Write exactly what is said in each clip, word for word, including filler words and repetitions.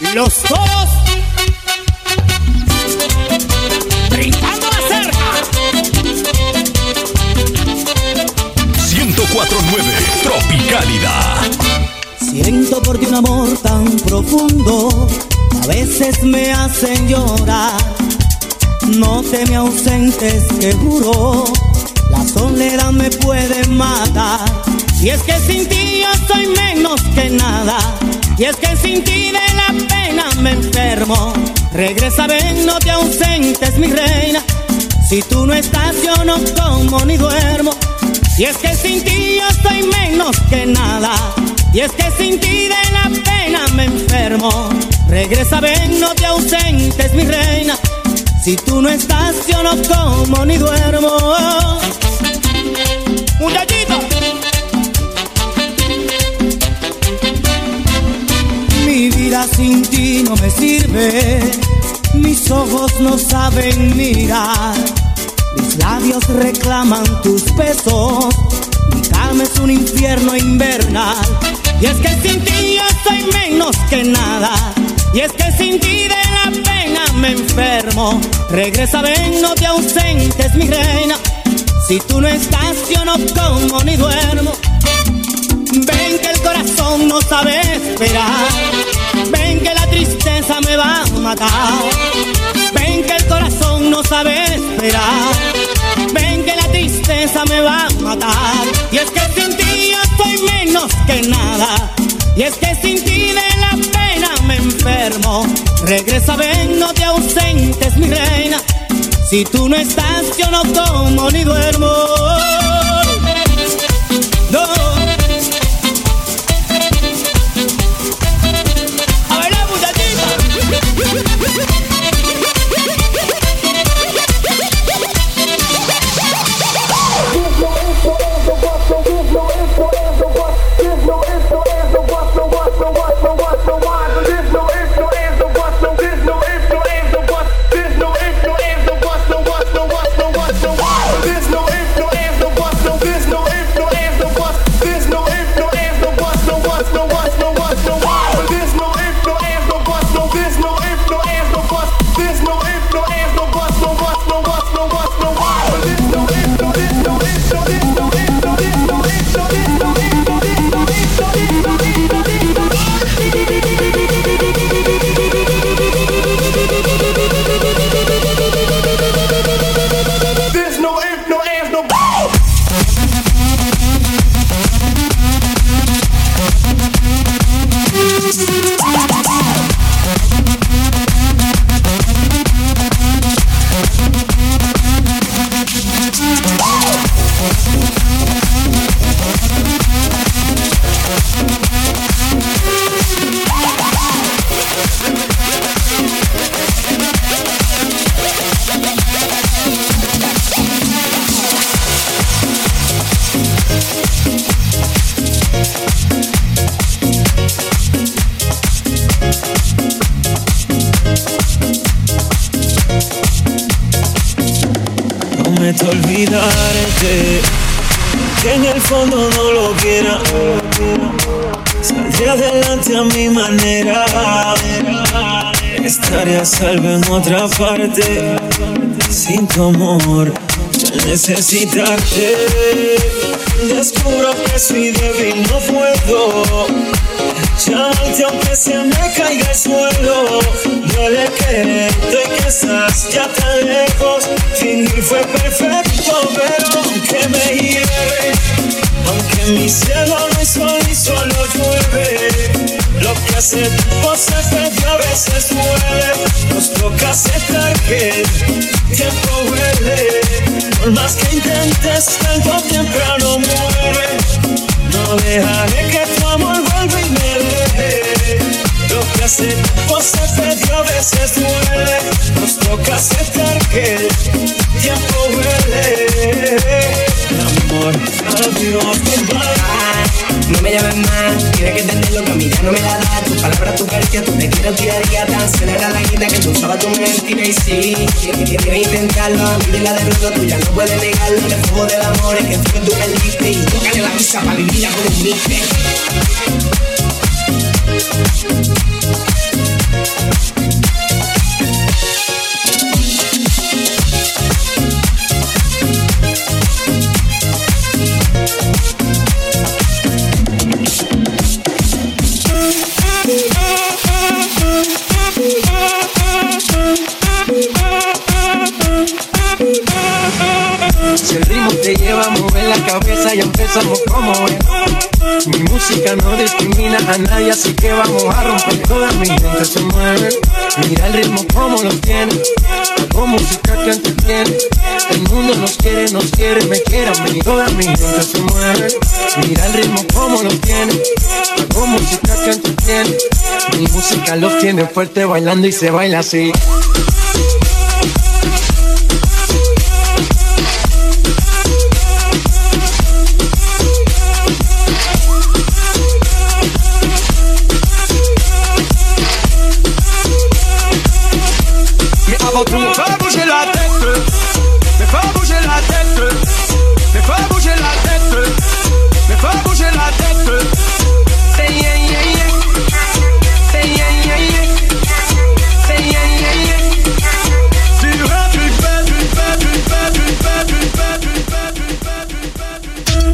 Los toros brincando la cerca. ciento cuatro punto nueve Tropicalidad. Siento por ti un amor tan profundo, a veces me hacen llorar. No te me ausentes, que juro, la soledad me puede matar. Y es que sin ti yo soy menos que nada, y es que sin ti de la pena me enfermo. Regresa, ven, no te ausentes, mi reina. Si tú no estás yo no como ni duermo. Y es que sin ti yo soy menos que nada, y es que sin ti de la pena me enfermo. Regresa, ven, no te ausentes, mi reina. Si tú no estás yo no como ni duermo. Muchachito, mi vida sin ti no me sirve, mis ojos no saben mirar, mis labios reclaman tus besos, mi cama es un infierno invernal. Y es que sin ti yo soy menos que nada, y es que sin ti de la pena me enfermo. Regresa, ven, no te ausentes, mi reina. Si tú no estás yo no como ni duermo. Ven que el corazón no sabe esperar, ven que la tristeza me va a matar. Ven que el corazón no sabe esperar, ven que la tristeza me va a matar. Y es que sin ti yo soy menos que nada, y es que sin ti de la pena me enfermo. Regresa, ven, no te ausentes, mi reina. Si tú no estás yo no como ni duermo. No. A ver la muchachita. Prometo olvidarte, que en el fondo no lo quiera. Saldré adelante a mi manera, estaré a salvo en otra parte. Sin tu amor, al necesitarte, descubro que soy débil, no puedo llamarte aunque se me caiga el suelo. Duele quererte y que estás ya tan lejos. Fingir fue perfecto, pero aunque me hiere, aunque mi cielo no es sol y solo llueve, lo que hace tiempo se perdió a veces duele. Nos toca aceptar que el tiempo huele. Por más que intentes, tarde o temprano muere. No dejaré que tu amor vuelva y me deje. Lo que hace tiempo se perdió a veces duele. Nos toca aceptar que el tiempo huele. Amor, adiós, goodbye. No me llames más, tienes que entender lo que a mí ya no me la da. Tus palabras, tu caricia, tu te quiero día a día. Tan cena era la guita que tú usabas tu mentira. Y sí, quieres intentarlo, a mí de la derrota tuya no puedes negarlo. El fuego del amor es que tú que tú me diste. Y tócale la misa para vivirla con un mister. somos como es. Mi música no discrimina a nadie, así que vamos a romper. Toda mi gente se mueve. Mira el ritmo como lo tiene. Hago música que entretiene. El mundo nos quiere, nos quiere, me quiere a mí. Toda mi gente se mueve. Mira el ritmo como lo tiene. Hago música que entretiene. Mi música los tiene fuerte bailando y se baila así. Me fais bouger la tête, me fais bouger la tête, me fais bouger la tête, me fais bouger la tête. Say yeah yeah yeah, say yeah yeah yeah, say yeah yeah yeah. Tu vas, tu fais, tu fais, tu fais, tu fais, tu fais, tu fais, tu fais, tu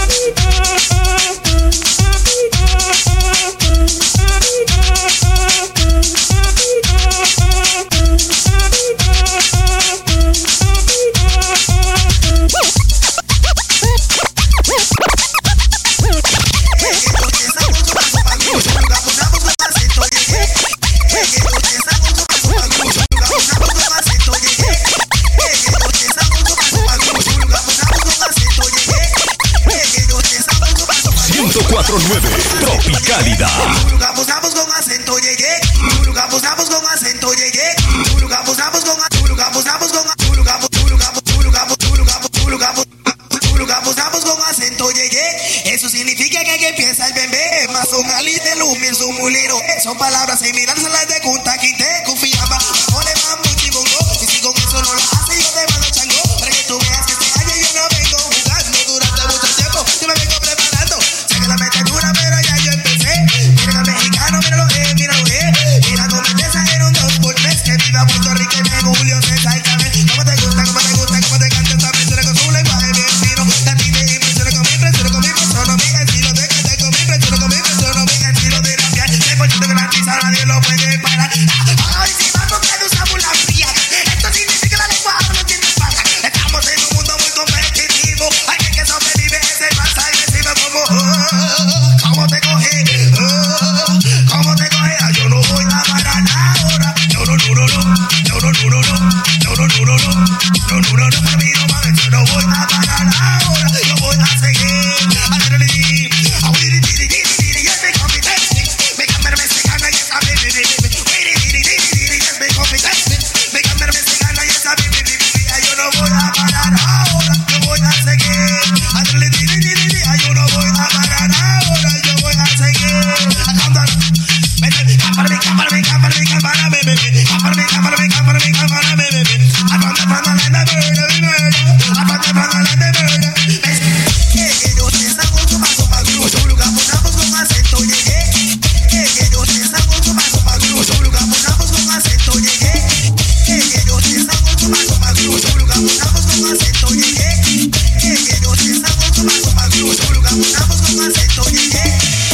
ciento cuatro nueve Tropicalidad. Buscamos con acento llegué. Buscamos con acento llegué. Buscamos con buscamos con buscamos con acento llegué. Eso significa que aquí empieza el bebé. Más un alite lumi su mulero. Son palabras similares a las de Kunta Kinte. Confiaba, ole mambo chibongo. Y si con eso no lo hace, yo te mando chango. Para que tú veas que este año yo no vengo jugando durante mucho tiempo. Yo me vengo preparando. Sé que la mente es dura, pero ya yo empecé. Mira al mexicano, míralo, eh, míralo, eh. Mira cómo empieza en un dos por tres. Que viva Puerto Rico y vengo Julio César y Carmen. ¿Cómo te gusta, cómo te gusta, cómo te canta esta persona con su lenguaje bien fino? A ti te impresiona con mi impresiona con mi persona. Mi estilo de cantar con mi impresiona con mi persona. Mi estilo de rapear. De poquito que la risa nadie lo puede parar. Ay, si vamos que usamos la fría. Esto significa la lengua no tiene pata. Estamos en un mundo muy competitivo. Hay que sobrevive ese más agresivo como oh, ¿cómo te coge? Oh, ¿cómo te coge? Ah, yo no voy a parar ahora. No, no, no, no, no. No, no, no, no, no. No, no, no, no, no. No, no, no, no, para mí no mames. Yo no voy a parar ahora. Yo voy a seguir. A ver, le di. A ver, le di, di, di, di, di. Yes, me competente. Me cambiar me se gana, yes, a ver, le di. Wait, di, di, di, di, di. Yes, me competente. Me cambiar me se gana, yes, a ver, le di. Yo no voy a parar ahora. Yo voy a seguir. A ver, le di, di, di, di, di. Yo no voy a parar ahora. Yo voy a seguir. A cantar. Vete, cámara, cámara, cámara, cámara, bebé. Cámara, cámara, cámara, cámara, bebé. I found the fun and the murder, murder. I found the fun and the murder. Que yo te saco su paso pa' cruz. Buscamos con acento llegué. Que yo te saco su paso pa' cruz. Buscamos con acento llegué. Que yo te saco su paso pa' cruz. Buscamos con acento llegué. Que yo te saco su paso pa' cruz. Buscamos con acento llegué.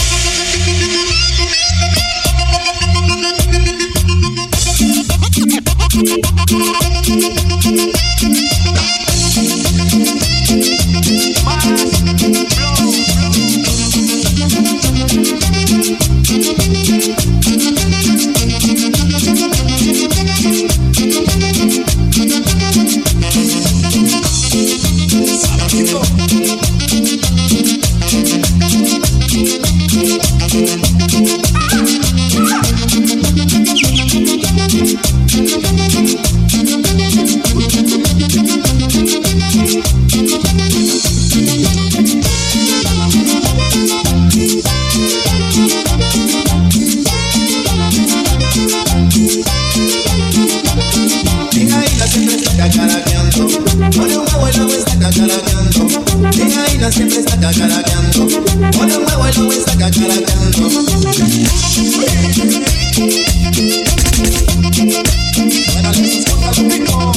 Siempre está cacaraqueando, con el huevo y lo está cacaraqueando. Bueno, les toca lo mismo.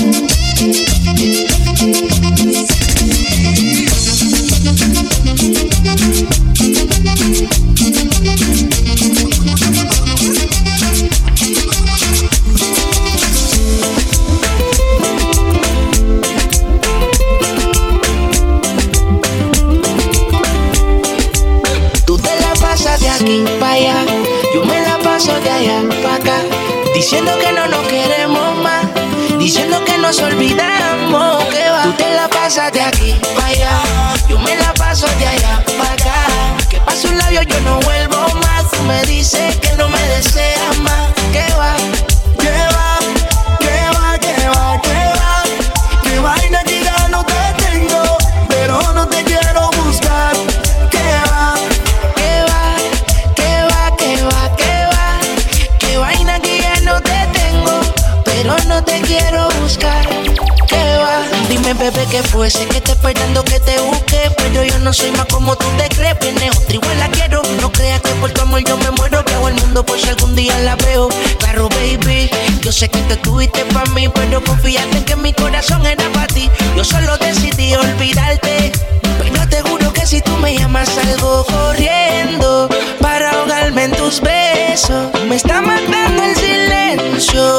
aquí para allá, yo me la paso de allá para acá, diciendo que no nos queremos más, diciendo que nos olvidamos, que va. Tú te la pasas de aquí para allá, yo me la paso de allá para acá, que paso un labio yo no vuelvo más. Tú me dices que no me deseas más, que va. Que va, que va, que va, que va, que vaina que ya no te tengo, pero no te quiero buscar. Que va, que va, que va, que va, que va, que vaina que ya no te tengo, pero no te quiero buscar. Que va. Dime, bebé, que fue, sé que estoy esperando que te busque, pero yo no soy más como tú te crees. Viene otra igual la quiero, no creas que por tu amor yo me muero, que hago el mundo por si algún día la veo. Claro, baby, yo sé que tú estuviste para mí, pero confiaste en que mi corazón era para ti. Yo solo decidí olvidarte, pero te juro que si tú me llamas salgo corriendo para ahogarme en tus besos. Me está matando el silencio.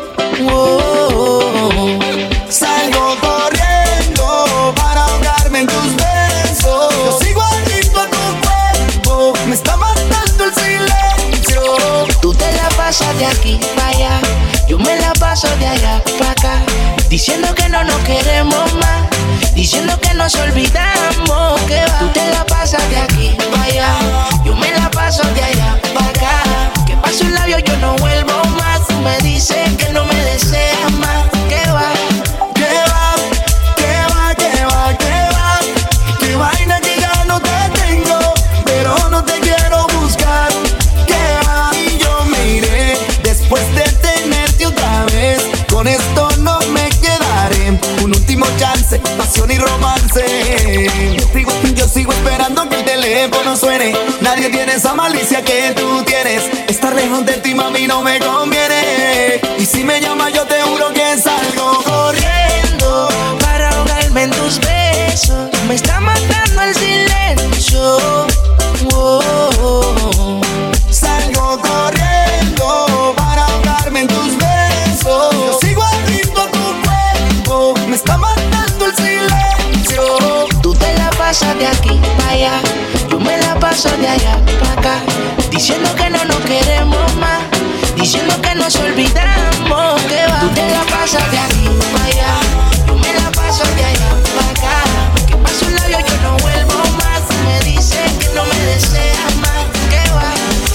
Oh, oh, oh. salgo corriendo para ahogarme en tus besos. Yo sigo adicto a tu cuerpo, me está matando el silencio. Tú te la pasas de aquí para allá, yo me la paso de allá para acá, diciendo que no nos queremos más, diciendo que nos olvidamos, que va. Tú te la pasas de aquí para allá, yo me la paso de allá para acá, que paso un labio yo no vuelvo más. Tú me dices que no me deseas más, que va. Que va, que va, que va, que va, que vaina que ya no te tengo, pero no te quiero buscar. Que va, y yo me iré después de tenerte otra vez. Con esto no me quedaré, un último chance, pasión y romance. Yo sigo, yo sigo esperando que el teléfono suene. Nadie tiene esa malicia que tú tienes. Estar lejos de ti, mami, no me conviene. Y si me llamas yo te juro que salgo corriendo para ahogarme en tus besos. Me está matando el silencio. Oh, oh, oh. Salgo corriendo para ahogarme en tus besos. Yo sigo adicto a tu cuerpo, me está matando el silencio. Tú te la pasas de aquí para allá, yo me la paso de allá para acá, diciendo que no nos queremos más, diciendo que nos olvidamos, que va. Tú te la pasas de aquí para allá, yo me la paso de allá para acá, que paso un labio yo no vuelvo más. Tú me dices que no me deseas más, que va.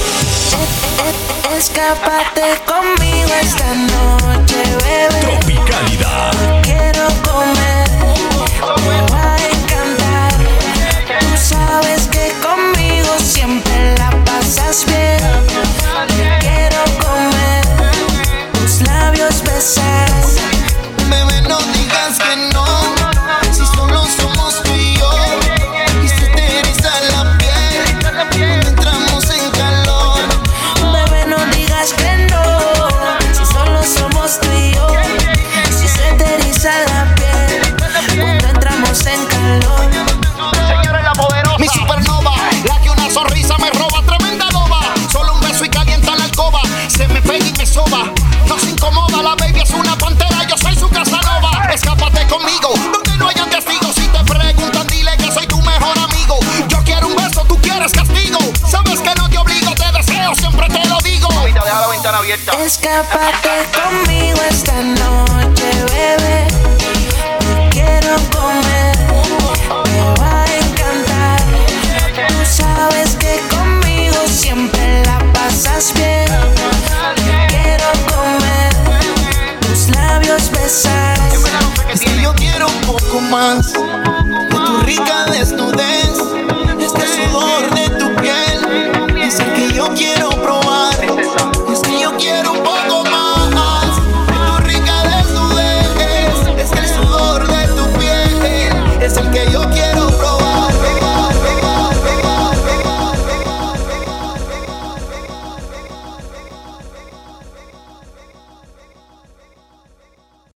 Escápate conmigo esta noche, bebé. Tropicalidad. Quiero comer, me va a encantar. Tú sabes que conmigo siempre la pasas bien. Quiero comer, tus labios besar. Bebé, no digas que no, si solo somos tú y yo. Y se te eriza la piel cuando entramos en calor. Bebé, no digas que no, si solo somos tú y yo. Si se te eriza la piel cuando entramos en calor. Señores, la poderosa, mi supernova, la que una sonrisa me roba, tremenda loba. Solo un beso y calienta la alcoba, se me pega y me soba. No se incomoda, la baby es una pantera, yo soy su Casanova. Escápate conmigo, donde no hayan testigos. Si te preguntan, dile que soy tu mejor amigo. Yo quiero un beso, tú quieres castigo. Sabes que no te obligo, te deseo, siempre te lo digo. Deja la ventana abierta. Escápate conmigo esta noche.